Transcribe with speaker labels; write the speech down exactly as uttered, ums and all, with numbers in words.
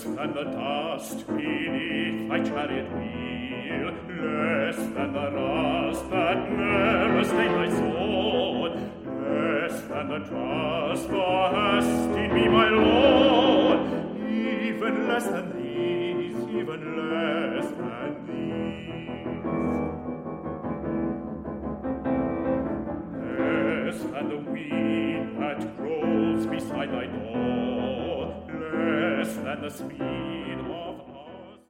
Speaker 1: less than the dust beneath thy chariot wheel, less than the rust that never stained thy sword, less than the trust thou hast in me, my Lord, even less than these, even less than these. Less than the weed that grows beside thy door, less than the speed of